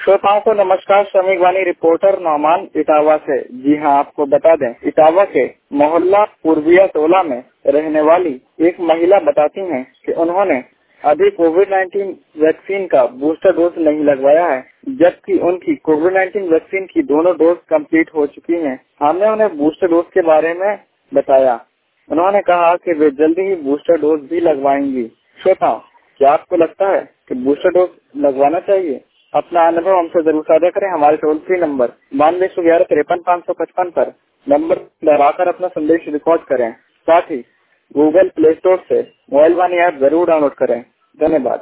श्रोताओं को नमस्कार। श्रमिक वाणी रिपोर्टर नौमान इटावा से। जी हाँ, आपको बता दें, इटावा के मोहल्ला पूर्विया टोला में रहने वाली एक महिला बताती हैं कि उन्होंने अभी कोविड-19 वैक्सीन का बूस्टर डोज नहीं लगवाया है, जबकि उनकी कोविड-19 वैक्सीन की दोनों डोज कंप्लीट हो चुकी हैं। हमने उन्हें बूस्टर डोज के बारे में बताया। उन्होंने कहा कि वे जल्दी ही बूस्टर डोज भी लगवाएंगी। श्रोताओं, क्या आपको लगता है कि बूस्टर डोज लगवाना चाहिए? अपना अनुभव हमसे जरूर साझा करें। हमारे टोल फ्री नंबर 9211-53-555 पर नंबर दबाकर अपना संदेश रिकॉर्ड करें। साथ ही गूगल प्ले स्टोर से मोबाइल वाणी ऐप जरूर डाउनलोड करें। धन्यवाद।